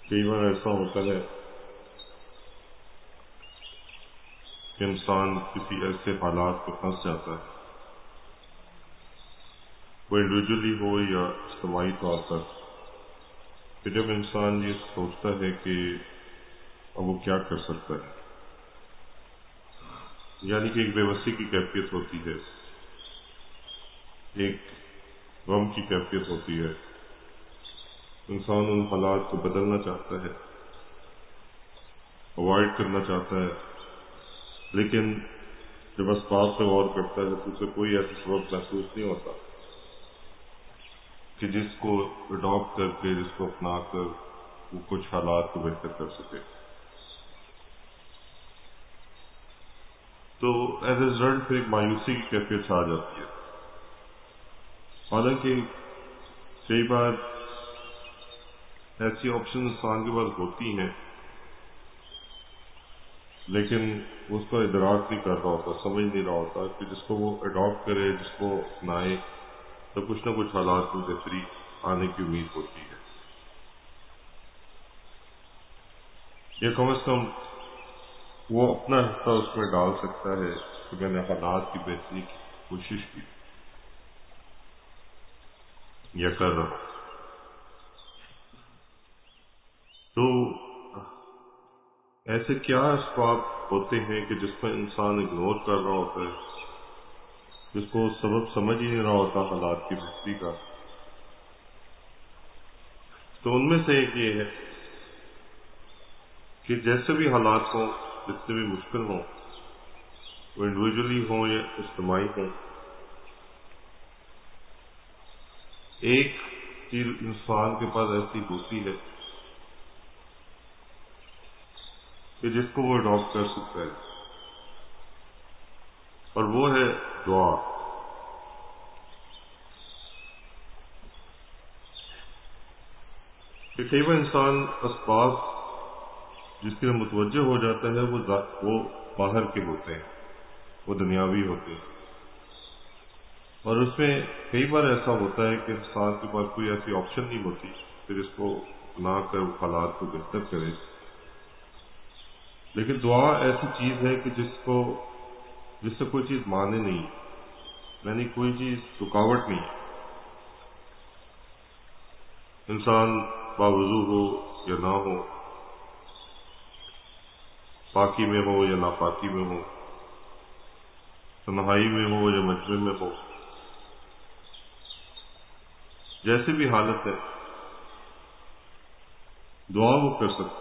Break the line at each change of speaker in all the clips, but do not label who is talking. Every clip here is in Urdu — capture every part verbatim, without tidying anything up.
کئی بار ایسا ہوتا ہے کہ انسان کسی ایسے حالات میں پھنس جاتا ہے، وہ انڈیویجلی ہو یا اجتماعی طور پر، کہ جب انسان یہ سوچتا ہے کہ اب وہ کیا کر سکتا ہے، یعنی کہ ایک بے بسی کی کیفیت ہوتی ہے، ایک غم کی کیفیت ہوتی ہے، انسان ان حالات کو بدلنا چاہتا ہے، اوائڈ کرنا چاہتا ہے، لیکن جب اسباب پہ غور کرتا ہے تو اسے کوئی ایسا سبب محسوس نہیں ہوتا کہ جس کو اڈاپٹ کر کے، جس کو اپنا کر وہ کچھ حالات کو بہتر کر سکے۔ تو ایز اے ریزلٹ پھر ایک مایوسی کی کیفیت آ جاتی ہے۔ حالانکہ کئی بار ایسی آپشن انسان کے پاس ہوتی ہیں، لیکن اس کا ادراک نہیں کر رہا ہوتا، سمجھ نہیں رہا ہوتا کہ جس کو وہ اڈاپٹ کرے، جس کو اپنائے، تو کچھ نہ کچھ حالات میں بہتری آنے کی امید ہوتی ہے، یا کم از کم وہ اپنا حصہ اس میں ڈال سکتا ہے کہ میں نے حالات کی بہتری کی کوشش کی یا کر رہا ہوں۔ تو ایسے کیا اسباب ہوتے ہیں کہ جس میں انسان اگنور کر رہا ہوتا ہے، جس کو سبب سمجھ ہی نہیں رہا ہوتا حالات کی بہتری کا؟ تو ان میں سے ایک یہ ہے کہ جیسے بھی حالات ہوں، جتنے بھی مشکل ہوں، وہ انڈیویجلی ہوں یا اجتماعی ہوں، ایک چیز انسان کے پاس ایسی ہوتی ہے کہ جس کو وہ اڈاپٹ کر سکتا ہے، اور وہ ہے دعا۔ کہ کئی بار انسان اسباب جس کی متوجہ ہو جاتا ہے وہ وہ باہر کے ہوتے ہیں، وہ دنیاوی ہوتے ہیں، اور اس میں کئی بار ایسا ہوتا ہے کہ انسان کے پاس کوئی ایسی آپشن نہیں ہوتی پھر اس کو اپنا کر حالات کو بہتر کرے۔ لیکن دعا ایسی چیز ہے کہ جس کو جس سے کوئی چیز مانے نہیں، یعنی کوئی چیز رکاوٹ نہیں۔ انسان باوضو ہو یا نہ ہو، پاکی میں ہو یا ناپاکی میں ہو، تنہائی میں ہو یا مجمع میں ہو، جیسے بھی حالت ہے دعا وہ کر سکتا۔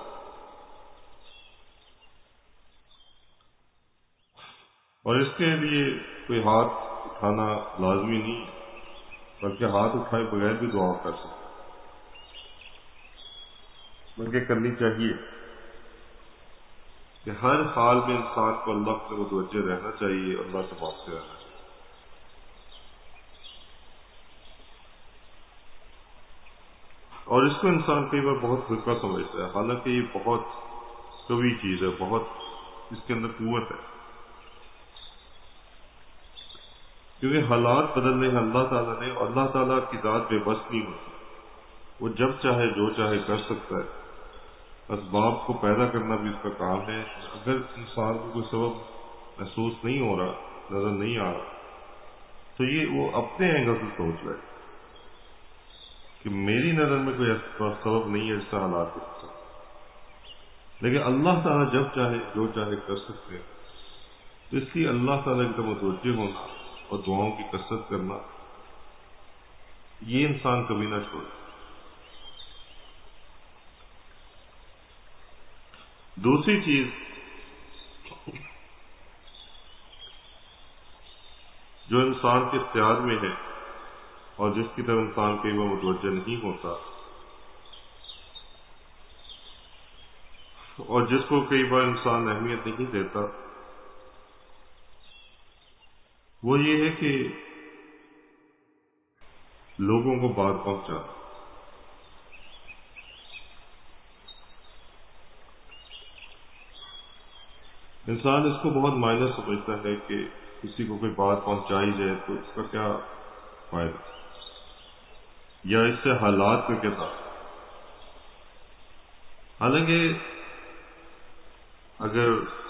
اور اس کے لیے کوئی ہاتھ اٹھانا لازمی نہیں، بلکہ ہاتھ اٹھائے بغیر بھی دعا کر سکتا، بلکہ کرنی چاہیے کہ ہر حال میں انسان کو اللہ سے متوجہ رہنا چاہیے، اللہ سے مانگتے رہنا چاہیے۔ اور اس کو انسان کئی بار بہت ہلکا سمجھتا ہے، حالانکہ یہ بہت قوی چیز ہے، بہت اس کے اندر قوت ہے، کیونکہ حالات بدلنے ہیں اللہ تعالیٰ نے، اور اللہ تعالیٰ کی ذات بے بس نہیں ہوتی، وہ جب چاہے جو چاہے کر سکتا ہے۔ اسباب کو پیدا کرنا بھی اس کا کام ہے۔ اگر انسان کو کوئی سبب محسوس نہیں ہو رہا، نظر نہیں آ رہا، تو یہ وہ اپنے اینگل سے سوچ رہا ہے کہ میری نظر میں کوئی ایسا سبب نہیں ہے جس سے حالات ہو سکتے، لیکن اللہ تعالیٰ جب چاہے جو چاہے کر سکتے ہیں۔ تو اس لیے اللہ تعالیٰ کی طرف متوجہ ہونا اور دعاؤں کی کثرت کرنا، یہ انسان کبھی نہ چھوڑے۔ دوسری چیز جو انسان کے اختیار میں ہے اور جس کی طرف انسان کئی بار متوجہ نہیں ہوتا، اور جس کو کئی بار انسان اہمیت نہیں دیتا، وہ یہ ہے کہ لوگوں کو بات پہنچانا۔ انسان اس کو بہت مائنر سمجھتا ہے کہ کسی کو کوئی بات پہنچائی جائے تو اس کا کیا فائدہ، یا اس سے حالات کا کیا تھا۔ حالانکہ اگر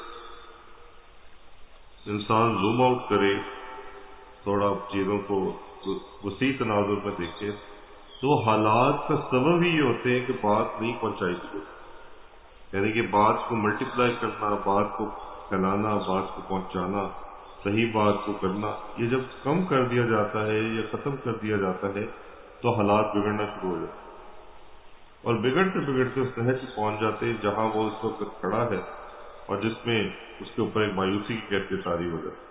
انسان زوم آؤٹ کرے، تھوڑا چیزوں کو وسیع تناظر میں دیکھے، تو حالات کا سبب ہی یہ ہوتے ہیں کہ بات نہیں پہنچائی گئی، یعنی کہ بات کو ملٹیپلائی کرنا، بات کو پھیلانا، بات کو پہنچانا، صحیح بات کو کرنا، یہ جب کم کر دیا جاتا ہے یا ختم کر دیا جاتا ہے تو حالات بگڑنا شروع ہو جاتے ہیں، اور بگڑتے بگڑتے اس نہج پہنچ جاتے ہیں جہاں وہ اس وقت کھڑا ہے اور جس میں اس کے اوپر ایک مایوسی کی کیفیت طاری ہو جاتی ہے۔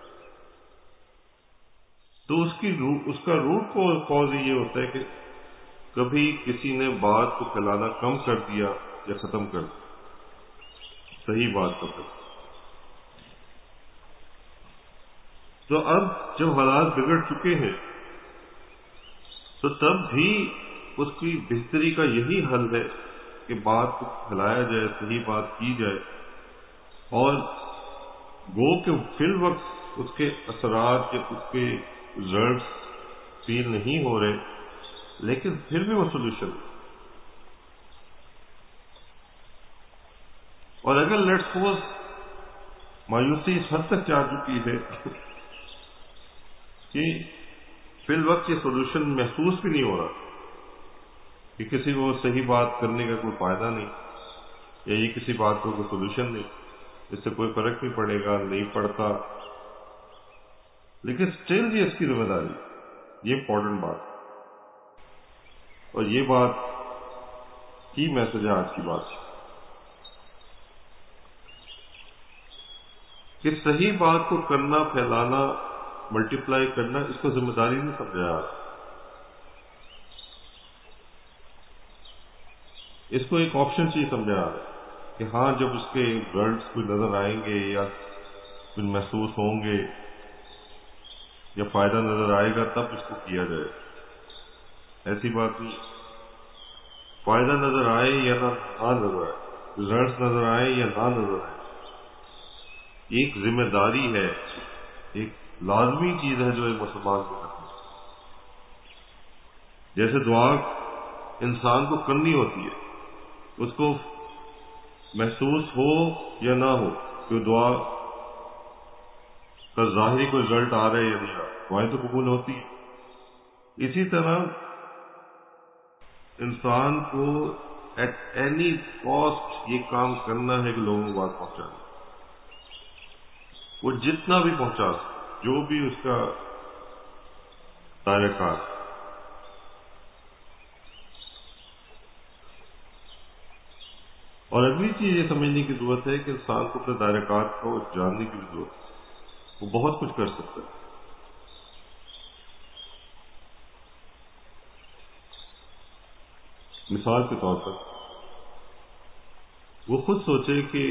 تو اس کی اس کا روٹ کاز یہ ہوتا ہے کہ کبھی کسی نے بات کو پھیلانا کم کر دیا یا ختم کر دیا، صحیح بات کو کر۔ تو اب جب حالات بگڑ چکے ہیں تو تب بھی اس کی بہتری کا یہی حل ہے کہ بات کو پھیلایا جائے، صحیح بات کی جائے، اور گو کہ فی الوقت اس کے اثرات یا اس کے رزلٹس فیل نہیں ہو رہے، لیکن پھر بھی وہ سولوشن ہے۔ اور اگر لیٹ سپوز مایوسی اس حد تک جا چکی ہے کہ فی الوقت یہ سولوشن محسوس بھی نہیں ہو رہا کہ کسی کو صحیح بات کرنے کا کوئی فائدہ نہیں، یا یہ کسی بات کو کوئی سولوشن نہیں، اس سے کوئی فرق نہیں پڑے گا، نہیں پڑتا، لیکن اسٹل یہ اس کی ذمہ داری، یہ امپورٹنٹ بات، اور یہ بات کی میسج ہے آج کی بات کہ صحیح بات کو کرنا، پھیلانا، ملٹیپلائی کرنا، اس کو ذمہ داری نہیں سمجھا جا رہا، اس کو ایک آپشن چاہیے سمجھا جا رہا کہ ہاں جب اس کے ریزلٹس کوئی نظر آئیں گے یا کوئی محسوس ہوں گے یا فائدہ نظر آئے گا تب اس کو کیا جائے، ایسی بات نہیں، فائدہ نظر آئے یا نہ نظر آئے، ریزلٹس نظر آئے یا نہ نظر آئے، ایک ذمہ داری ہے، ایک لازمی چیز ہے جو ایک مسلمان کو کرنی ہے۔ جیسے دعا انسان کو کرنی ہوتی ہے، اس کو محسوس ہو یا نہ ہو کہ دعا کا ظاہری کوئی رزلٹ آ رہا ہے یا نہیں آ رہا، دعائیں تو قبول ہوتی ہے۔ اسی طرح انسان کو ایٹ اینی کاسٹ یہ کام کرنا ہے کہ لوگوں کو بات پہنچانا، وہ جتنا بھی پہنچا سکے، جو بھی اس کا دائرہ کار۔ اور اگلی چیز یہ سمجھنے کی ضرورت ہے کہ انسان کو اپنے دائرہ کار کو جاننے کی بھی ضرورت ہے، وہ بہت کچھ کر سکتا ہے۔ مثال کے طور پر وہ خود سوچے کہ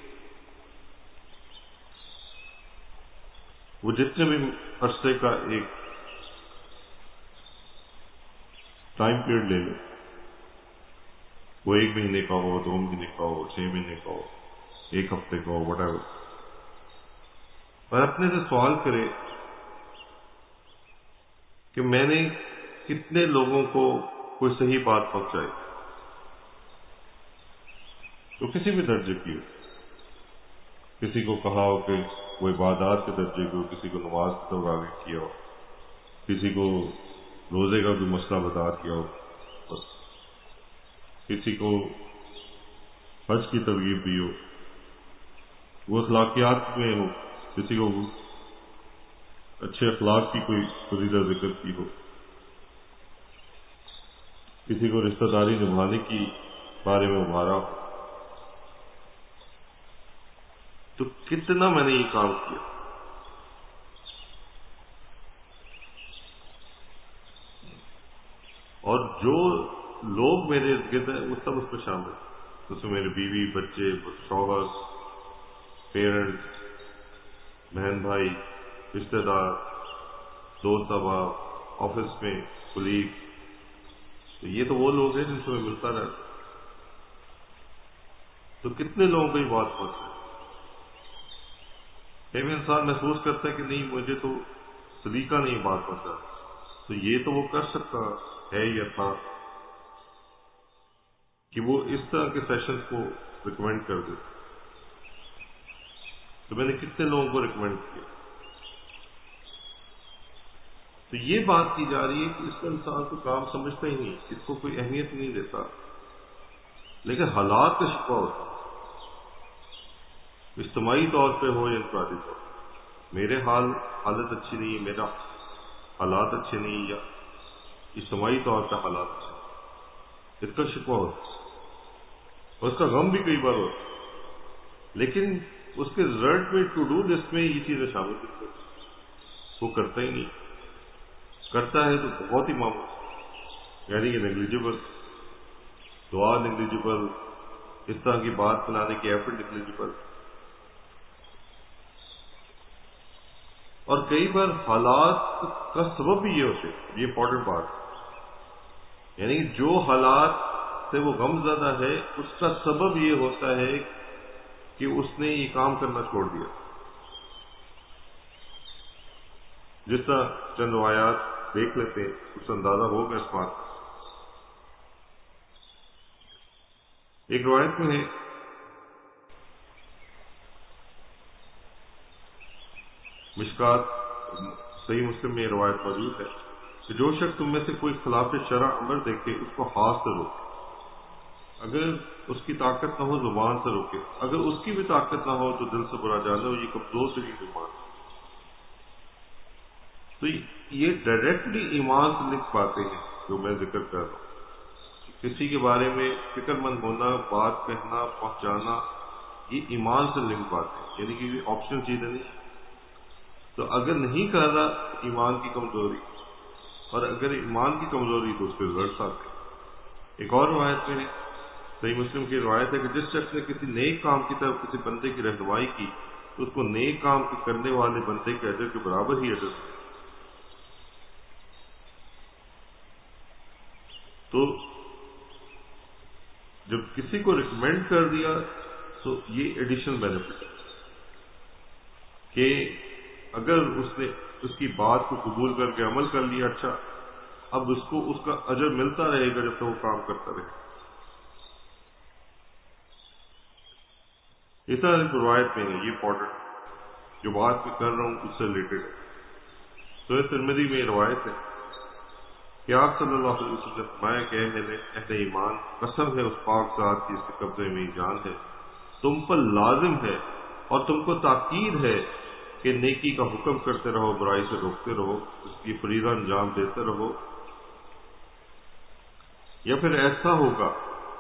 وہ جتنے بھی عرصے کا ایک ٹائم پیریڈ لے لے، وہ ایک مہینے کا ہو، دو مہینے کا ہو، چھ مہینے کا ہو، ایک ہفتے کا ہو، وٹ ایور، اور اپنے سے سوال کرے کہ میں نے کتنے لوگوں کو کوئی صحیح بات پہنچائی، تو کسی بھی درجے کی ہو، کسی کو کہا ہو کہ وہ عبادات کے درجے کو، کسی کو نماز کی طرف آگے کیا ہو، کسی کو روزے کا کوئی مسئلہ بتا دیا ہو، بس کسی کو حج کی ترغیب دی ہو، وہ اخلاقیات میں ہو، کسی کو اچھے اخلاق کی کوئی فضیلت ذکر کی ہو، کسی کو رشتہ داری نبھانے کی بارے میں ابھارا ہو، تو کتنا میں نے یہ کام کیا۔ اور جو لوگ میرے ارد گرد ہیں وہ سب اس میں شامل ہیں، اس میں میرے بیوی، بچے، شوہر، پیرنٹس، بہن بھائی، رشتہ دار، دوست احباب، آفس میں کلیگ، تو یہ تو وہ لوگ ہیں جن سے میں ملتا رہتا، تو کتنے لوگوں کو یہ بات پہنچ ہے۔ کئی بھی انسان محسوس کرتا ہے کہ نہیں مجھے تو سلیقہ نہیں بات پہنچا، تو یہ تو وہ کر سکتا ہے یا تھا، کہ وہ اس طرح کے سیشن کو ریکمینڈ کر دے. تو میں نے کتنے لوگوں کو ریکمینڈ کیا. تو یہ بات کی جا رہی ہے کہ اس کو انسان کو کام سمجھتا ہی نہیں, اس کو کوئی اہمیت نہیں دیتا, لیکن حالات کا شکوہ ہوتا ہے, اجتماعی طور پہ ہو یا انفرادی طور پہ. میرے حال حالت اچھی نہیں ہے, میرا حالات اچھے نہیں, یا اجتماعی طور پہ حالات اچھے, اس کا شکوہ ہوتا ہے اور اس کا غم بھی کئی بار ہوتا ہے, لیکن اس کے رزلٹ میں ٹو ڈو لسٹ میں یہ چیزیں شامل ہوتی ہیں. وہ کرتا ہی نہیں, کرتا ہے تو بہت ہی معمولی, یعنی کہ نیگلیجیبل, دعا نیگلیجیبل, اس طرح کی بات بنانے کی ایفرٹ نیگلیجیبل. اور کئی بار حالات کا سبب بھی یہ ہوتے, یہ امپورٹنٹ بات, یعنی کہ جو حالات سے وہ غم زدہ ہے اس کا سبب یہ ہوتا ہے کہ اس نے یہ کام کرنا چھوڑ دیا. جس طرح چند روایات دیکھ لیتے ہیں اس سے اندازہ ہوگا اس بات. ایک روایت میں ہے مشکات صحیح مسلم میں یہ روایت موجود ہے کہ جو شخص تم میں سے کوئی خلاف شرع امر دیکھے اس کو ہاتھ سے روکے, اگر اس کی طاقت نہ ہو زبان سے روکے, اگر اس کی بھی طاقت نہ ہو تو دل سے برا جانے, یہ کمزور ترین ایمان. تو یہ ڈائریکٹلی ایمان سے لنک باتیں ہیں جو میں ذکر کر رہا ہوں. کسی کے بارے میں فکر مند ہونا, بات کہنا, پہنچانا, یہ ایمان سے لنک باتیں, یعنی کہ یہ آپشنل چیزیں نہیں. تو اگر نہیں کر رہا ایمان کی کمزوری, اور اگر ایمان کی کمزوری تو اس کے رزلٹس آتے ہیں. ایک اور روایت میں صحیح مسلم کی روایت ہے کہ جس شخص نے کسی نیک کام کی طرف کسی بندے کی رہنمائی کی تو اس کو نیک کام کرنے والے بندے کے اجر کے برابر ہی اجر ملے. تو جب کسی کو ریکمینڈ کر دیا تو یہ ایڈیشنل بینیفٹ ہے کہ اگر اس نے اس کی بات کو قبول کر کے عمل کر لیا, اچھا, اب اس کو اس کا اجر ملتا رہے گا جب تک وہ کام کرتا رہے. اس طرح ایک روایت میں ہے, یہ امپورٹنٹ جو بات میں کر رہا ہوں اس سے ریلیٹڈ ہے. تو ترمذی میں روایت ہے کہ آپ صلی اللہ علیہ وسلم نے فرمایا کہ اہل ایمان, قسم ہے اس پاک ذات کی جس کے قبضے میں جان ہے, تم پر لازم ہے اور تم کو تاکید ہے کہ نیکی کا حکم کرتے رہو, برائی سے روکتے رہو, اس کی فریضہ انجام دیتے رہو, یا پھر ایسا ہوگا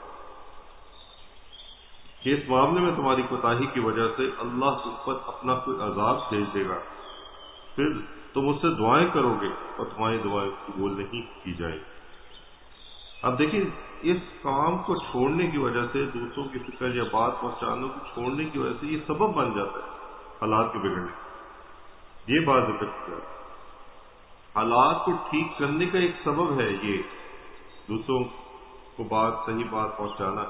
کہ اس معاملے میں تمہاری کوتاہی کی وجہ سے اللہ تم پر اپنا کوئی عذاب بھیج دے گا, پھر تم اس سے دعائیں کرو گے اور تمہاری دعائیں قبول نہیں کی جائیں. اب دیکھیں, اس کام کو چھوڑنے کی وجہ سے, دوسروں کی فکر یا بات پہنچانے کو چھوڑنے کی وجہ سے یہ سبب بن جاتا ہے حالات کے بگڑنے. یہ بات ذکر کیا, حالات کو ٹھیک کرنے کا ایک سبب ہے یہ دوسروں کو بات صحیح بات پہنچانا,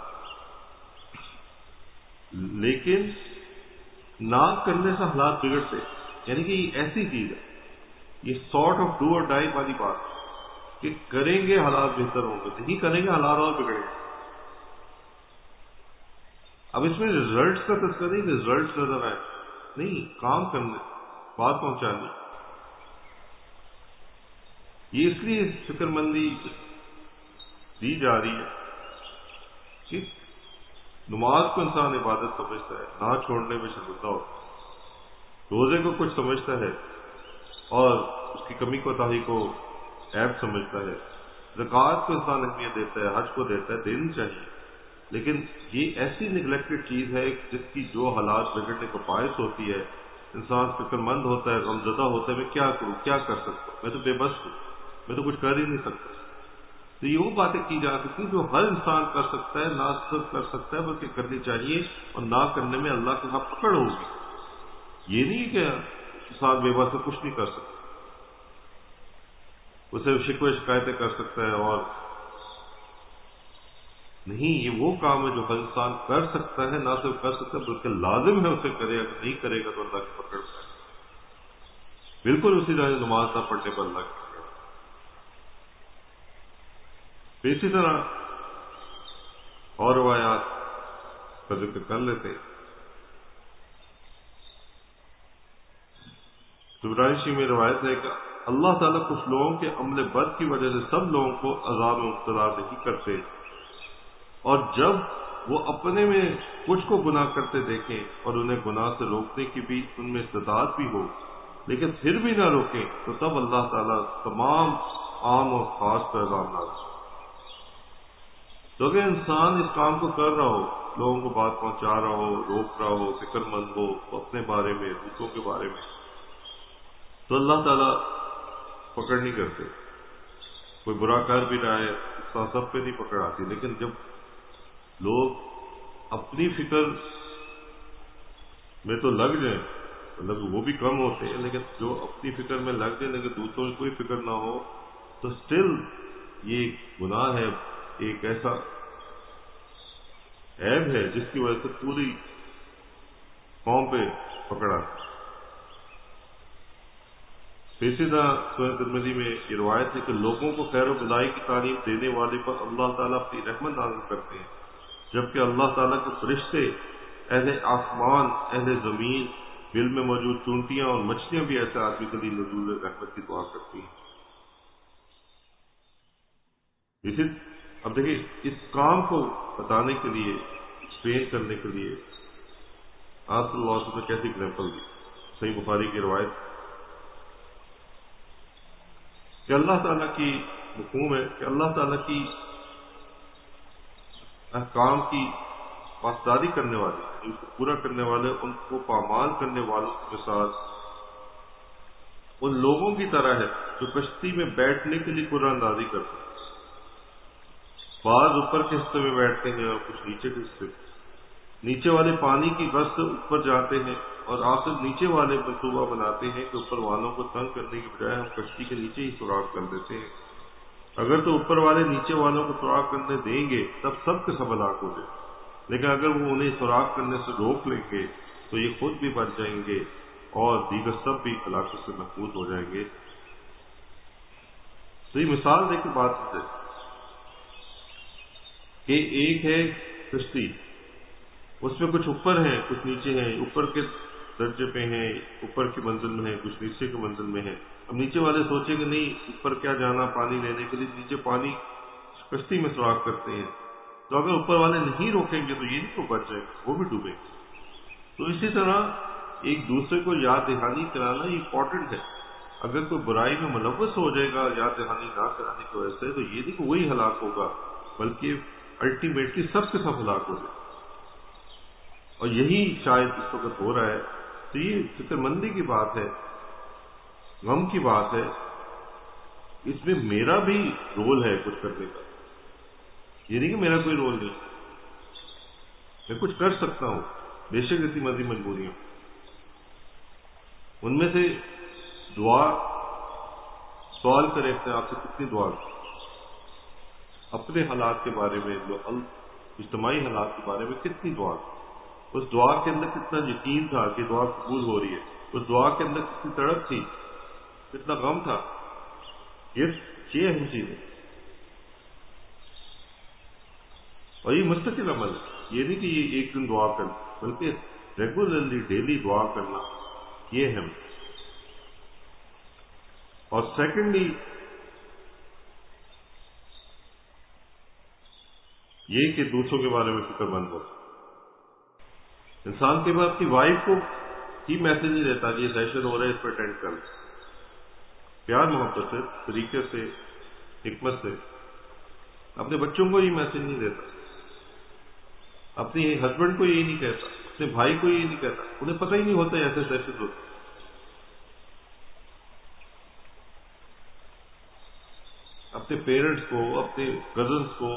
لیکن نہ کرنے سے حالات بگڑتے. یعنی کہ یہ ایسی چیز ہے, یہ سارٹ آف ڈو اور ڈائی والی بات کہ کریں گے حالات بہتر ہوں گے, نہیں کریں گے حالات اور بگڑیں گے. اب اس میں ریزلٹس کا تذکرہ نہیں, ریزلٹس نظر آئے نہیں, کام کرنے, بات پہنچانی. یہ اس لیے فکر مندی دی جا رہی ہے کہ نماز کو انسان عبادت سمجھتا ہے, نہ چھوڑنے میں شرمندہ ہوتا ہے, روزے کو کچھ سمجھتا ہے اور اس کی کمی کوتاہی کو عیب سمجھتا ہے, زکوٰۃ کو انسان اہمیت دیتا ہے, حج کو دیتا ہے, دینی چاہیے, لیکن یہ ایسی نگلیکٹڈ چیز ہے جس کی جو حالات بگڑنے کو باعث ہوتی ہے, انسان فکر مند ہوتا ہے, غمزدہ ہوتا ہے, میں کیا کروں, کیا کر سکتا ہوں, میں تو بے بس ہوں, میں تو کچھ کر ہی نہیں سکتا. تو یہ وہ باتیں کی جا سکتی جو ہر انسان کر سکتا ہے, نہ صرف کر سکتا ہے بلکہ کرنی چاہیے, اور نہ کرنے میں اللہ کے ساتھ پکڑ ہوگی. یہ نہیں کہ انسان بے بس سے کچھ نہیں کر سکتا, اسے شکوے شکایتیں کر سکتا ہے, اور نہیں, یہ وہ کام ہے جو ہر انسان کر سکتا ہے, نہ صرف کر سکتا ہے بلکہ لازم ہے اسے کرے, اگر نہیں کرے گا تو اللہ کی پکڑ ہے. بالکل اسی طرح نماز نہ پڑھنے پر اللہ کی پکڑ. اسی طرح اور روایات کا ذکر کر لیتے ہیں۔ طبرانی میں روایت ہے کہ اللہ تعالیٰ کچھ لوگوں کے عمل بد کی وجہ سے سب لوگوں کو عذاب میں مبتلا نہیں کرتے، اور جب وہ اپنے میں کچھ کو گناہ کرتے دیکھیں اور انہیں گناہ سے روکنے کی بھی ان میں استطاعت بھی ہو لیکن پھر بھی نہ روکیں تو تب اللہ تعالیٰ تمام عام اور خاص پر عذاب نازل۔ تو اگر انسان اس کام کو کر رہا ہو، لوگوں کو بات پہنچا رہا ہو، روک رہا ہو، فکر مند ہو اپنے بارے میں، دوسروں کے بارے میں، تو اللہ تعالیٰ پکڑ نہیں کرتے۔ کوئی برا کر بھی رہا ہے سب پہ نہیں پکڑ آتی، لیکن جب لوگ اپنی فکر میں تو لگ جائیں، مطلب وہ بھی کم ہوتے ہیں، لیکن جو اپنی فکر میں لگ جائیں لیکن دوسروں کی کوئی فکر نہ ہو، تو سٹل یہ گناہ ہے، ایک ایسا عیب ہے جس کی وجہ سے پوری قوم پہ پکڑ آتی۔ اسی طرح سنن ترمذی میں یہ روایت ہے کہ لوگوں کو خیر و بھلائی کی تعلیم دینے والے پر اللہ تعالیٰ اپنی رحمت نازل کرتے ہیں، جبکہ اللہ تعالیٰ کے فرشتے، اہل آسمان، اہل زمین، بل میں موجود چونٹیاں اور مچھلیاں بھی ایسے آدمی کے لیے نزول رحمت کی دعا کرتی ہیں۔ اسی اب دیکھیے اس کام کو بتانے کے لیے، ایکسپلین کرنے کے لیے آپ صلی اللہ علیہ وسلم نے کیسی اگزامپل دی؟ صحیح بخاری کی روایت کہ اللہ تعالیٰ کی مفہوم ہے کہ اللہ تعالیٰ کی احکام کی پاسداری کرنے والے، ان کو پورا کرنے والے، ان کو پامال کرنے والوں کے ساتھ ان لوگوں کی طرح ہے جو کشتی میں بیٹھنے کے لیے قرآن اندازی کرتے ہیں۔ بعض اوپر کے حصے میں بیٹھتے ہیں اور کچھ نیچے کے حصے میں، نیچے والے پانی کی غرض سے اوپر جاتے ہیں اور آخر نیچے والے منصوبہ بناتے ہیں کہ اوپر والوں کو تنگ کرنے کی بجائے ہم کشتی کے نیچے ہی سوراخ کر دیتے ہیں۔ اگر تو اوپر والے نیچے والوں کو سوراخ کرنے دیں گے تب سب کے سب ہلاک ہو جائیں، لیکن اگر وہ انہیں سوراخ کرنے سے روک لیں گے تو یہ خود بھی بچ جائیں گے اور دیگر سب بھی ہلاکت سے محفوظ ہو جائیں گے۔ تو یہ مثال دیکھ کے بات ہے کہ ایک ہے کشتی، اس میں کچھ اوپر ہیں کچھ نیچے ہیں، اوپر کے درجے پہ ہیں، اوپر کی منزل میں ہیں، کچھ نیچے کی منزل میں ہیں۔ اب نیچے والے سوچیں گے نہیں اوپر کیا جانا پانی لینے کے لیے، نیچے پانی کشتی میں سوراخ کرتے ہیں، تو اگر اوپر والے نہیں روکیں گے تو یہ نہیں کو بچ جائیں گے، وہ بھی ڈوبیں گے۔ تو اسی طرح ایک دوسرے کو یاد دہانی کرانا یہ امپورٹنٹ ہے۔ اگر کوئی برائی میں ملوث ہو جائے گا یاد دہانی نہ کرانے کی وجہ سے، تو یہ نہیں کہ وہی ہلاک ہوگا بلکہ الٹیمیٹلی سب کے سب ہلاک ہو جائے، اور یہی شاید اس وقت ہو رہا ہے۔ تو یہ فکر مندی کی بات ہے، غم کی بات ہے، اس میں میرا بھی رول ہے کچھ کرنے کا، یہ نہیں کہ میرا کوئی رول نہیں، میں کچھ کر سکتا ہوں، بے شک ایسی مرضی مجبوریاں، ان میں سے دعا سوال کریں اپنے آپ سے کتنی دعا اپنے حالات کے بارے میں، اجتماعی حالات کے بارے میں کتنی دعا، اس دعا کے اندر کتنا یقین تھا کہ دعا قبول ہو رہی ہے، اس دعا کے اندر کتنی تڑپ تھی، کتنا غم تھا، یہ اہم چیز ہے۔ اور یہ مستقل عمل ہے، یہ نہیں کہ یہ ایک دن دعا کرنا، بلکہ ریگولرلی ڈیلی دعا کرنا یہ اہم۔ اور سیکنڈلی یہ کہ دوسروں کے بارے میں فکر مند ہو۔ انسان کے بعد اپنی وائف کو ہی میسج نہیں دیتا کہ یہ سیشن ہو رہا ہے اس پہ اٹینڈ کر، پیار محبت سے، طریقے سے، حکمت سے اپنے بچوں کو یہ میسج نہیں دیتا، اپنی ہسبینڈ کو یہی نہیں کہتا، اپنے بھائی کو یہی نہیں کہتا، انہیں پتہ ہی نہیں ہوتا ایسے سیشن ہوتے۔ اپنے پیرنٹس کو، اپنے کزنس کو،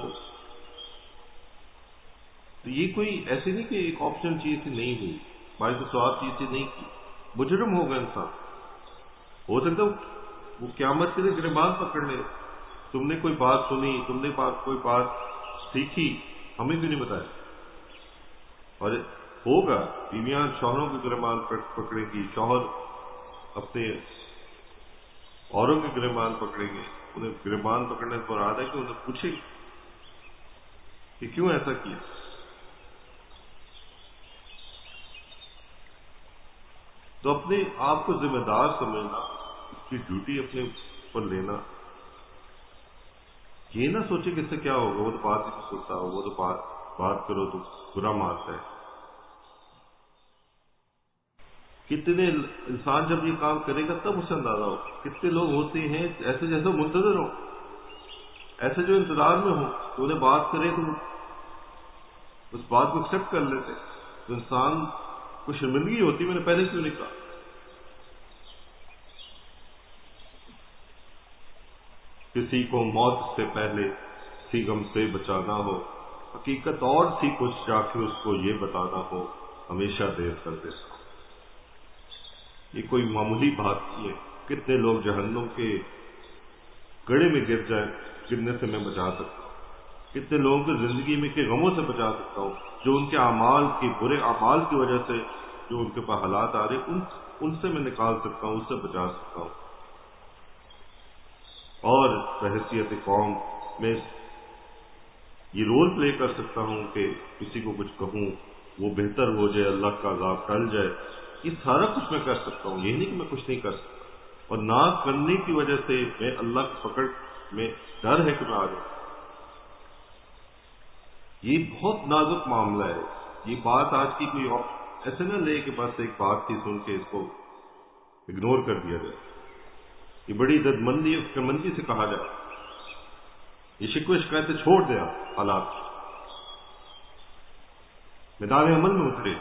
تو یہ کوئی ایسے نہیں کہ ایک آپشن چیز سے نہیں ہوئی، باعث ثواب چیز سے نہیں کی، مجرم ہوگا انسان، ہو سکتا وہ قیامت کے لیے گریبان پکڑ لے، تم نے کوئی بات سنی، تم نے کوئی بات سیکھی، ہمیں بھی نہیں بتایا، اور ہوگا بیویاں شوہروں کے گریبان پکڑیں گی، شوہر اپنے اوروں کے گریبان پکڑیں گے، انہیں گریبان پکڑنے پر آ ہے کہ انہیں پوچھیں گے۔ کہ کیوں ایسا کیا؟ تو اپنے آپ کو ذمہ دار سمجھنا، اس کی ڈیوٹی اپنے پر لینا، یہ نہ سوچے کہ اس سے کیا ہوگا، وہ تو بات ہی نہیں سنتا، وہ تو بات بات کرو تو برا مارتا ہے۔ کتنے انسان جب یہ کام کرے گا تب اسے اندازہ ہو، کتنے لوگ ہوتے ہیں ایسے جیسے منتظر ہو، ایسے جو انتظار میں ہو تو انہیں بات کرے تو اس بات کو ایکسپٹ کر لیتے، تو انسان کو شرمندگی ہوتی، میں نے پہلے کیوں نہیں کہا۔ کسی کو موت سے پہلے کسی غم سے بچانا ہو، حقیقت اور سی کچھ جا کے اس کو یہ بتانا ہو، ہمیشہ دیر کر دیتا ہوں۔ یہ کوئی معمولی بات نہیں ہے۔ کتنے لوگ جہنم کے گڑھے میں گر جائیں، گرنے سے میں بچا سکتا ہوں، کتنے لوگوں کی زندگی میں کے غموں سے بچا سکتا ہوں، جو ان کے اعمال کے برے اعمال کی وجہ سے جو ان کے پاس حالات آ رہے ہیں، ان ان سے میں نکال سکتا ہوں، ان سے بچا سکتا ہوں۔ اور بحیثیت قوم میں یہ رول پلے کر سکتا ہوں کہ کسی کو کچھ کہوں، وہ بہتر ہو جائے، اللہ کا عذاب ٹل جائے، یہ سارا کچھ میں کر سکتا ہوں، یہ نہیں کہ میں کچھ نہیں کر سکتا۔ اور نہ کرنے کی وجہ سے میں اللہ کی پکڑ میں ڈر ہے کہ میں آ جاؤں۔ یہ بہت نازک معاملہ ہے۔ یہ بات آج کی کوئی اور ایسے نہ لے کہ بس ایک بات تھی سن کے اس کو اگنور کر دیا جائے۔ یہ بڑی عزت مندی اور فکر مندی سے کہا جائے، یہ شکوے شکایتیں چھوڑ دیا، حالات میدان عمل میں اترے۔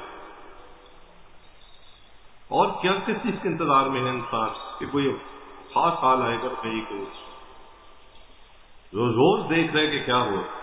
اور کیا کس چیز کے انتظار میں ہے انسان کہ کوئی خاص حال آئے گا تو میں یہ کروں، روز روز دیکھ رہے کہ کیا ہو۔